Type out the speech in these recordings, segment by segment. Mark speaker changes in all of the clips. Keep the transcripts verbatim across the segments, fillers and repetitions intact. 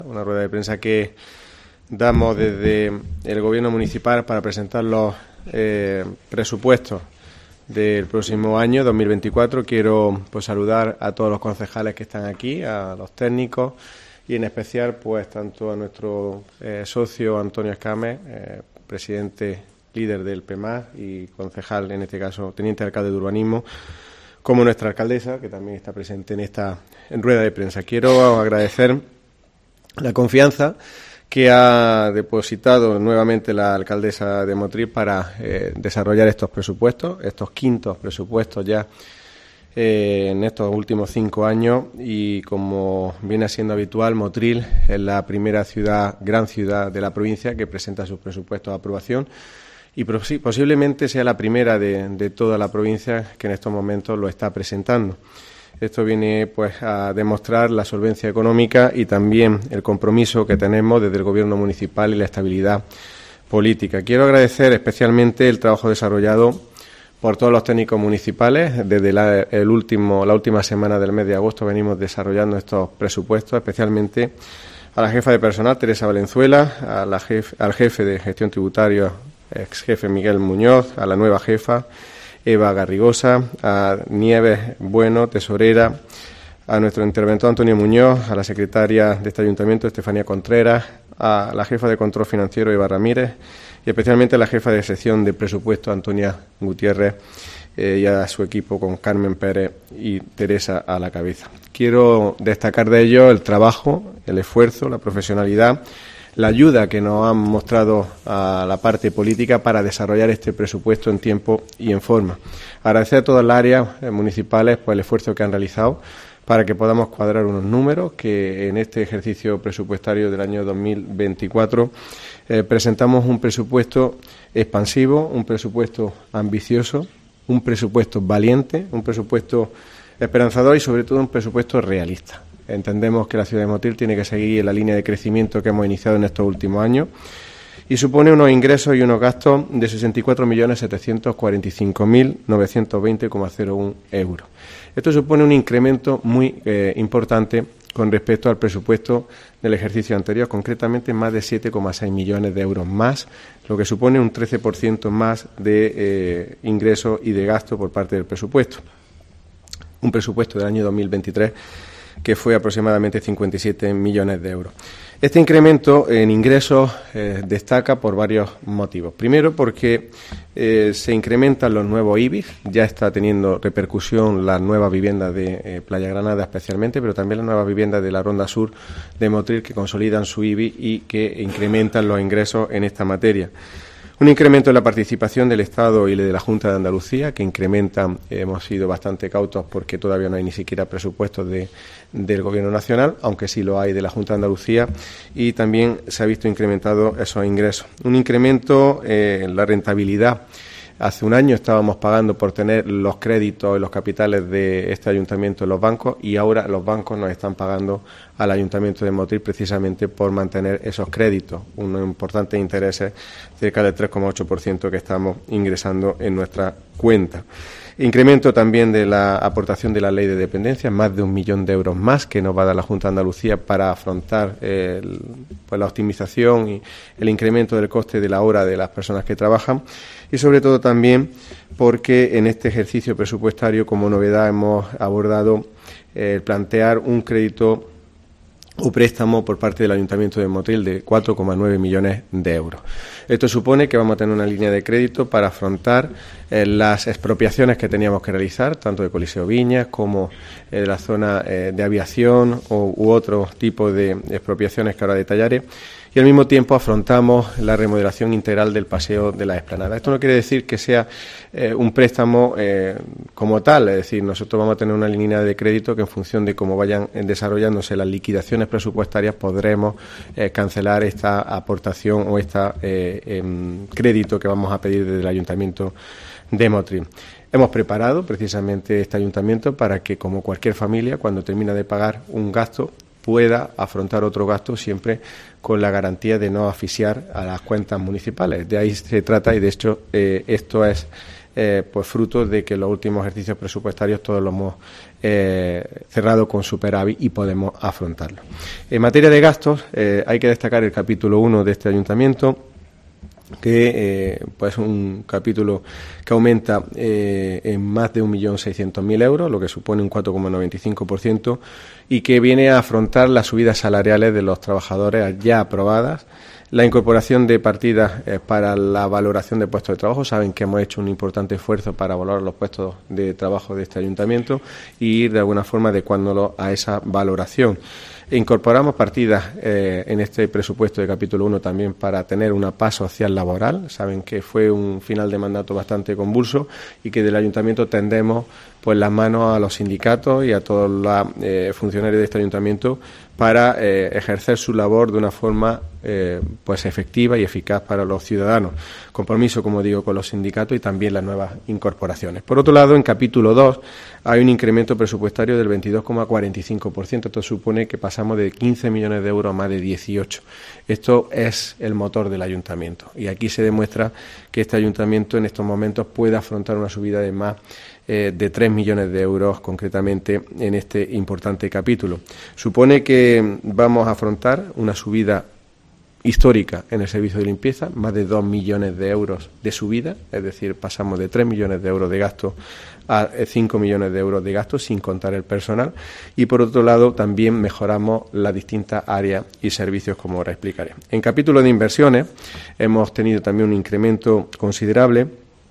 Speaker 1: Una rueda de prensa que damos desde el Gobierno municipal para presentar los eh, presupuestos del próximo año, dos mil veinticuatro. Quiero pues saludar a todos los concejales que están aquí, a los técnicos y en especial pues tanto a nuestro eh, socio Antonio Escames, eh, presidente líder del P E M A S y concejal, en este caso teniente alcalde de urbanismo, como nuestra alcaldesa, que también está presente en esta en rueda de prensa. Quiero agradecer la confianza que ha depositado nuevamente la alcaldesa de Motril para eh, desarrollar estos presupuestos, estos quintos presupuestos ya eh, en estos últimos cinco años, y como viene siendo habitual, Motril es la primera ciudad, gran ciudad de la provincia que presenta sus presupuestos a aprobación y posiblemente sea la primera de, de toda la provincia que en estos momentos lo está presentando. Esto viene pues a demostrar la solvencia económica y también el compromiso que tenemos desde el Gobierno municipal y la estabilidad política. Quiero agradecer especialmente el trabajo desarrollado por todos los técnicos municipales. Desde la, el último, la última semana del mes de agosto venimos desarrollando estos presupuestos, especialmente a la jefa de personal, Teresa Valenzuela, a la jef, al jefe de gestión tributaria, ex jefe Miguel Muñoz, a la nueva jefa Eva Garrigosa, a Nieves Bueno, tesorera, a nuestro interventor Antonio Muñoz, a la secretaria de este ayuntamiento Estefanía Contreras, a la jefa de control financiero Eva Ramírez y especialmente a la jefa de sección de presupuesto Antonia Gutiérrez eh, y a su equipo con Carmen Pérez y Teresa a la cabeza. Quiero destacar de ello el trabajo, el esfuerzo, la profesionalidad, la ayuda que nos han mostrado a la parte política para desarrollar este presupuesto en tiempo y en forma. Agradecer a todas las áreas municipales por el esfuerzo que han realizado para que podamos cuadrar unos números que en este ejercicio presupuestario del año dos mil veinticuatro eh, presentamos un presupuesto expansivo, un presupuesto ambicioso, un presupuesto valiente, un presupuesto esperanzador y sobre todo un presupuesto realista. Entendemos que la ciudad de Motril tiene que seguir en la línea de crecimiento que hemos iniciado en estos últimos años y supone unos ingresos y unos gastos de sesenta y cuatro millones setecientos cuarenta y cinco mil novecientos veinte coma cero uno euros. Esto supone un incremento muy eh, importante con respecto al presupuesto del ejercicio anterior, concretamente más de siete coma seis millones de euros más, lo que supone un trece por ciento más de eh, ingresos y de gasto por parte del presupuesto. Un presupuesto del año dos mil veintitrés que fue aproximadamente cincuenta y siete millones de euros. Este incremento en ingresos eh, destaca por varios motivos. Primero, porque eh, se incrementan los nuevos I B I, ya está teniendo repercusión las nuevas viviendas de eh, Playa Granada especialmente, pero también las nuevas viviendas de la Ronda Sur de Motril que consolidan su I B I y que incrementan los ingresos en esta materia. Un incremento en la participación del Estado y de la Junta de Andalucía, que incrementan, eh, hemos sido bastante cautos porque todavía no hay ni siquiera presupuestos de, del Gobierno Nacional, aunque sí lo hay de la Junta de Andalucía, y también se ha visto incrementado esos ingresos. Un incremento eh, en la rentabilidad. Hace un año estábamos pagando por tener los créditos y los capitales de este ayuntamiento en los bancos y ahora los bancos nos están pagando al ayuntamiento de Motril precisamente por mantener esos créditos, unos importantes intereses, cerca del tres coma ocho por ciento que estamos ingresando en nuestra cuenta. Incremento también de la aportación de la ley de dependencia, más de un millón de euros más que nos va a dar la Junta de Andalucía para afrontar el, pues la optimización y el incremento del coste de la hora de las personas que trabajan y sobre todo también porque en este ejercicio presupuestario como novedad hemos abordado el eh, plantear un crédito o préstamo por parte del Ayuntamiento de Motril de cuatro coma nueve millones de euros. Esto supone que vamos a tener una línea de crédito para afrontar eh, las expropiaciones que teníamos que realizar, tanto de Coliseo Viñas como eh, de la zona eh, de aviación o, u otro tipo de expropiaciones que ahora detallaré, y al mismo tiempo afrontamos la remodelación integral del Paseo de la Explanada. Esto no quiere decir que sea eh, un préstamo eh, como tal, es decir, nosotros vamos a tener una línea de crédito que en función de cómo vayan desarrollándose las liquidaciones presupuestarias podremos eh, cancelar esta aportación o este eh, eh, crédito que vamos a pedir desde el Ayuntamiento de Motril. Hemos preparado precisamente este ayuntamiento para que, como cualquier familia, cuando termina de pagar un gasto, pueda afrontar otro gasto siempre con la garantía de no asfixiar a las cuentas municipales. De ahí se trata y, de hecho, eh, esto es eh, pues fruto de que los últimos ejercicios presupuestarios todos los hemos eh, cerrado con superávit y podemos afrontarlo. En materia de gastos, eh, hay que destacar el capítulo uno de este ayuntamiento, que eh, pues un capítulo que aumenta eh, en más de un millón seiscientos mil euros, lo que supone un cuatro coma noventa y cinco por ciento, y que viene a afrontar las subidas salariales de los trabajadores ya aprobadas, la incorporación de partidas eh, para la valoración de puestos de trabajo. Saben que hemos hecho un importante esfuerzo para valorar los puestos de trabajo de este ayuntamiento y ir de alguna forma adecuándolo a esa valoración. Incorporamos partidas eh, en este presupuesto de capítulo uno también para tener una paz social laboral. Saben que fue un final de mandato bastante convulso y que del ayuntamiento tendemos pues las manos a los sindicatos y a todos los eh, funcionarios de este ayuntamiento para eh, ejercer su labor de una forma eh, pues efectiva y eficaz para los ciudadanos. Compromiso, como digo, con los sindicatos y también las nuevas incorporaciones. Por otro lado, en capítulo dos hay un incremento presupuestario del veintidós coma cuarenta y cinco por ciento. Esto supone que pasamos de quince millones de euros a más de dieciocho. Esto es el motor del ayuntamiento y aquí se demuestra que este ayuntamiento en estos momentos puede afrontar una subida de más eh, de tres millones de euros concretamente en este importante capítulo. Supone que vamos a afrontar una subida histórica en el servicio de limpieza, más de dos millones de euros de subida, es decir, pasamos de tres millones de euros de gasto a cinco millones de euros de gasto, sin contar el personal, y por otro lado también mejoramos las distintas áreas y servicios, como ahora explicaré. En capítulo de inversiones hemos tenido también un incremento considerable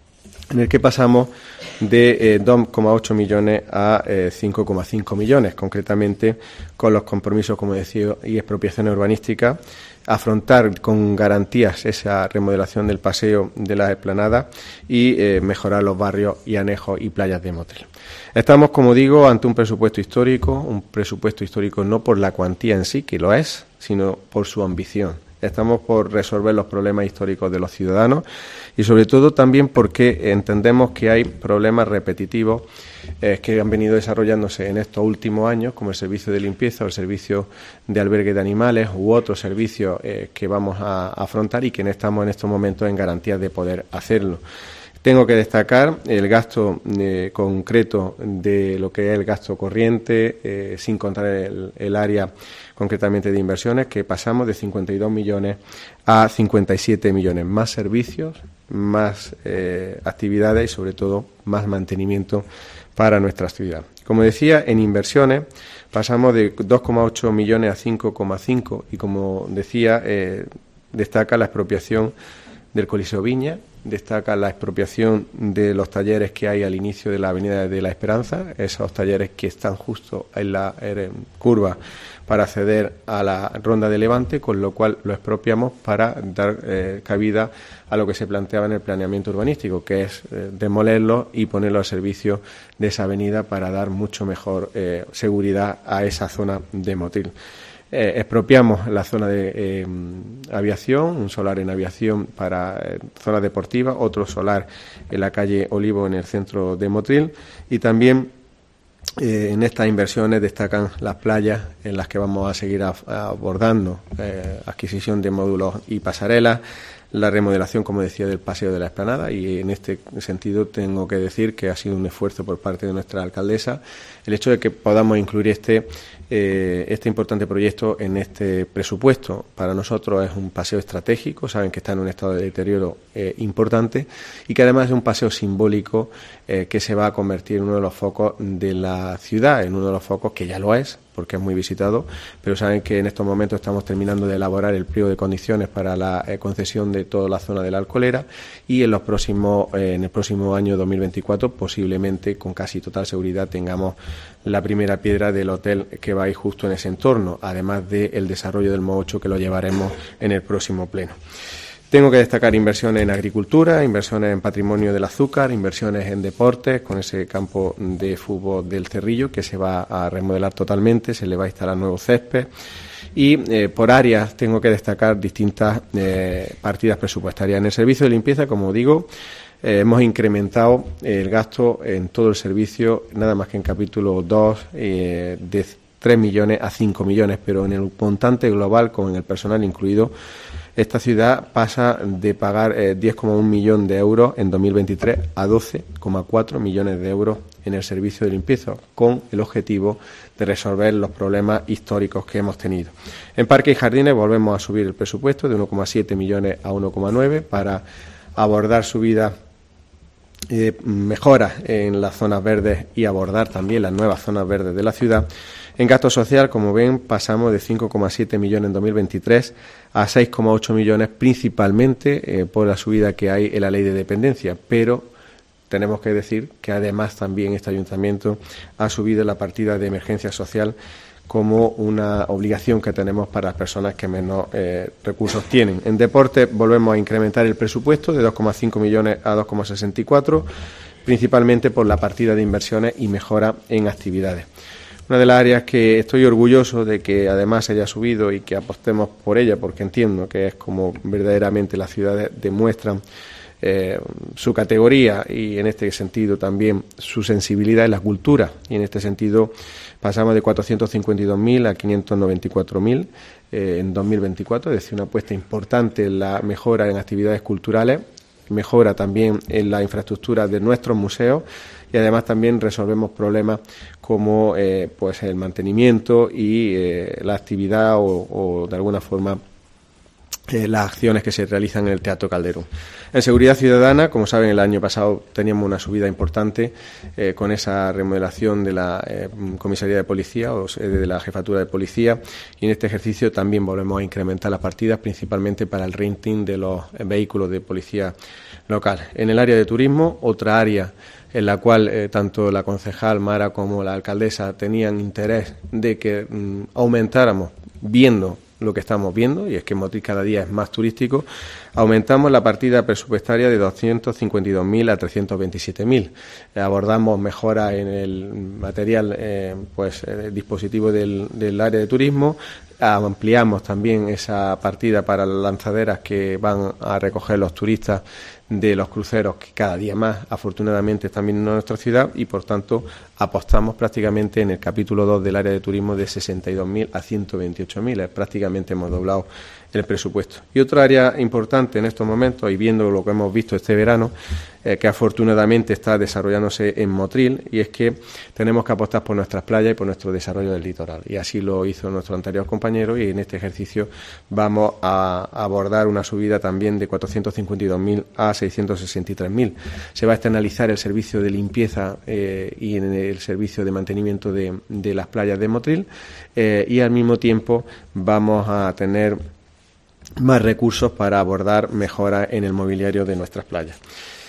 Speaker 1: en el que pasamos de eh, dos coma ocho millones a eh, cinco coma cinco millones, concretamente con los compromisos, como decía, y expropiaciones urbanísticas, afrontar con garantías esa remodelación del paseo de la explanada y eh, mejorar los barrios y anejos y playas de Motril. Estamos, como digo, ante un presupuesto histórico, un presupuesto histórico no por la cuantía en sí, que lo es, sino por su ambición. Estamos por resolver los problemas históricos de los ciudadanos y sobre todo también porque entendemos que hay problemas repetitivos eh, que han venido desarrollándose en estos últimos años, como el servicio de limpieza o el servicio de albergue de animales u otros servicios eh, que vamos a, a afrontar y que no estamos en estos momentos en garantías de poder hacerlo. Tengo que destacar el gasto eh, concreto de lo que es el gasto corriente, eh, sin contar el, el área concretamente de inversiones, que pasamos de cincuenta y dos millones a cincuenta y siete millones. Más servicios, más eh, actividades y, sobre todo, más mantenimiento para nuestra ciudad. Como decía, en inversiones pasamos de dos coma ocho millones a cinco coma cinco y, como decía, eh, destaca la expropiación del Coliseo Viña, destaca la expropiación de los talleres que hay al inicio de la Avenida de la Esperanza, esos talleres que están justo en la en curva para acceder a la Ronda de Levante, con lo cual lo expropiamos para dar eh, cabida a lo que se planteaba en el planeamiento urbanístico, que es eh, demolerlo y ponerlo al servicio de esa avenida para dar mucho mejor eh, seguridad a esa zona de Motril. Eh, expropiamos la zona de eh, aviación, un solar en aviación para eh, zona deportiva, otro solar en la calle Olivo en el centro de Motril y también eh, en estas inversiones destacan las playas en las que vamos a seguir a, a abordando, eh, adquisición de módulos y pasarelas, la remodelación, como decía, del paseo de la explanada y en este sentido tengo que decir que ha sido un esfuerzo por parte de nuestra alcaldesa el hecho de que podamos incluir este Eh, este importante proyecto en este presupuesto. Para nosotros es un paseo estratégico, saben que está en un estado de deterioro eh, importante y que además es un paseo simbólico eh, que se va a convertir en uno de los focos de la ciudad, en uno de los focos que ya lo es, porque es muy visitado, pero saben que en estos momentos estamos terminando de elaborar el pliego de condiciones para la eh, concesión de toda la zona de la Alcolera y en los próximos eh, en el próximo año dos mil veinticuatro posiblemente con casi total seguridad tengamos la primera piedra del hotel que va a ir justo en ese entorno, además del desarrollo del M O ocho que lo llevaremos en el próximo pleno. Tengo que destacar inversiones en agricultura, inversiones en patrimonio del azúcar, inversiones en deportes, con ese campo de fútbol del Cerrillo que se va a remodelar totalmente, se le va a instalar nuevo césped y eh, por áreas tengo que destacar distintas eh, partidas presupuestarias. En el servicio de limpieza, como digo, eh, hemos incrementado el gasto en todo el servicio, nada más que en capítulo dos, eh, de tres millones a cinco millones, pero en el montante global, con el personal incluido, esta ciudad pasa de pagar eh, diez coma uno millón de euros en dos mil veintitrés a doce coma cuatro millones de euros en el servicio de limpieza, con el objetivo de resolver los problemas históricos que hemos tenido. En parques y jardines volvemos a subir el presupuesto de uno coma siete millones a uno coma nueve para abordar subidas eh, mejoras en las zonas verdes y abordar también las nuevas zonas verdes de la ciudad. En gasto social, como ven, pasamos de cinco coma siete millones en dos mil veintitrés a seis coma ocho millones, principalmente eh, por la subida que hay en la ley de dependencia, pero tenemos que decir que además también este ayuntamiento ha subido la partida de emergencia social como una obligación que tenemos para las personas que menos eh, recursos tienen. En deporte volvemos a incrementar el presupuesto de dos coma cinco millones a dos coma sesenta y cuatro, principalmente por la partida de inversiones y mejora en actividades. Una de las áreas que estoy orgulloso de que además se haya subido y que apostemos por ella, porque entiendo que es como verdaderamente las ciudades demuestran Eh, su categoría y en este sentido también su sensibilidad en la cultura, y en este sentido pasamos de cuatrocientos cincuenta y dos mil a quinientos noventa y cuatro mil eh, en dos mil veinticuatro, es decir, una apuesta importante en la mejora en actividades culturales, mejora también en la infraestructura de nuestros museos, y además también resolvemos problemas como eh, pues el mantenimiento y eh, la actividad o, o de alguna forma Eh, las acciones que se realizan en el Teatro Calderón. En seguridad ciudadana, como saben, el año pasado teníamos una subida importante eh, con esa remodelación de la eh, comisaría de policía o de la jefatura de policía, y en este ejercicio también volvemos a incrementar las partidas, principalmente para el renting de los vehículos de policía local. En el área de turismo, otra área en la cual eh, tanto la concejal Mara como la alcaldesa tenían interés de que mm, aumentáramos viendo lo que estamos viendo, y es que Motril cada día es más turístico, aumentamos la partida presupuestaria de doscientos cincuenta y dos mil a trescientos veintisiete mil. Eh, abordamos mejoras en el material, eh, pues eh, dispositivo del, del área de turismo, ampliamos también esa partida para las lanzaderas que van a recoger los turistas de los cruceros, que cada día más afortunadamente están viniendo a nuestra ciudad, y por tanto apostamos prácticamente en el capítulo dos del área de turismo de sesenta y dos mil a ciento veintiocho mil, prácticamente hemos doblado el presupuesto. Y otra área importante en estos momentos, y viendo lo que hemos visto este verano, eh, que afortunadamente está desarrollándose en Motril, y es que tenemos que apostar por nuestras playas y por nuestro desarrollo del litoral, y así lo hizo nuestro anterior compañero, y en este ejercicio vamos a abordar una subida también de cuatrocientos cincuenta y dos mil a seiscientos sesenta y tres mil. Se va a externalizar el servicio de limpieza eh, y en el servicio de mantenimiento de, de las playas de Motril, eh, y al mismo tiempo vamos a tener más recursos para abordar mejoras en el mobiliario de nuestras playas.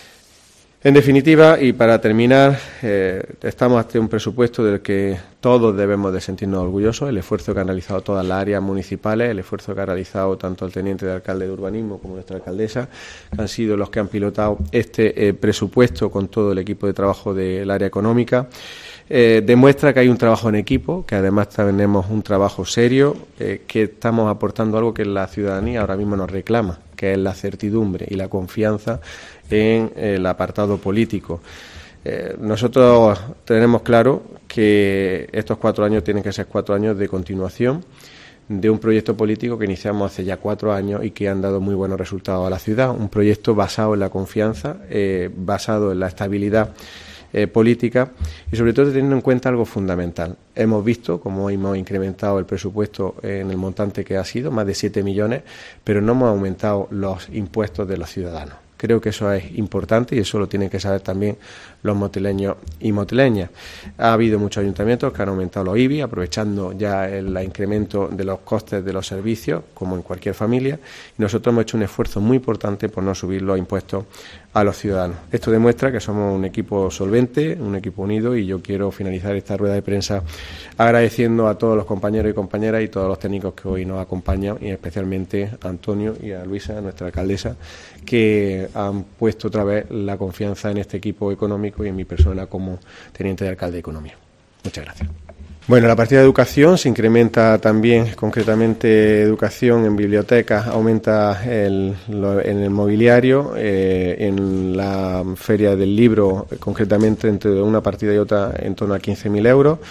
Speaker 1: En definitiva, y para terminar, eh, estamos ante un presupuesto del que todos debemos de sentirnos orgullosos, el esfuerzo que han realizado todas las áreas municipales, el esfuerzo que ha realizado tanto el teniente de alcalde de urbanismo como nuestra alcaldesa, que han sido los que han pilotado este eh, presupuesto con todo el equipo de trabajo del área económica. Eh, demuestra que hay un trabajo en equipo, que además tenemos un trabajo serio, eh, que estamos aportando algo que la ciudadanía ahora mismo nos reclama, que es la certidumbre y la confianza en el apartado político. Eh, nosotros tenemos claro que estos cuatro años tienen que ser cuatro años de continuación de un proyecto político que iniciamos hace ya cuatro años y que han dado muy buenos resultados a la ciudad. Un proyecto basado en la confianza, eh, basado en la estabilidad Eh, política, y sobre todo teniendo en cuenta algo fundamental. Hemos visto cómo hemos incrementado el presupuesto en el montante que ha sido, más de siete millones, pero no hemos aumentado los impuestos de los ciudadanos. Creo que eso es importante y eso lo tienen que saber también los motileños y motileñas. Ha habido muchos ayuntamientos que han aumentado los I B I, aprovechando ya el incremento de los costes de los servicios, como en cualquier familia, y nosotros hemos hecho un esfuerzo muy importante por no subir los impuestos a los ciudadanos. Esto demuestra que somos un equipo solvente, un equipo unido, y yo quiero finalizar esta rueda de prensa agradeciendo a todos los compañeros y compañeras y todos los técnicos que hoy nos acompañan, y especialmente a Antonio y a Luisa, nuestra alcaldesa, que han puesto otra vez la confianza en este equipo económico y en mi persona como teniente de alcalde de Economía. Muchas gracias. Bueno, la partida de educación se incrementa también, concretamente educación en bibliotecas, aumenta el, lo, en el mobiliario, eh, en la feria del libro, concretamente entre una partida y otra en torno a quince mil euros.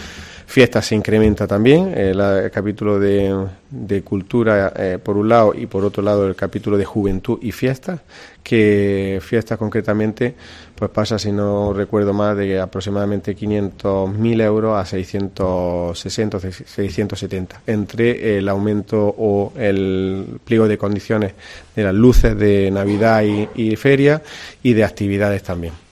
Speaker 1: Fiestas se incrementa también, eh, la, el capítulo de, de cultura eh, por un lado y por otro lado el capítulo de juventud y fiestas, que fiestas concretamente pues pasa, si no recuerdo mal, de aproximadamente quinientos mil euros a seiscientos sesenta, seiscientos setenta, entre el aumento o el pliego de condiciones de las luces de Navidad y, y feria y de actividades también.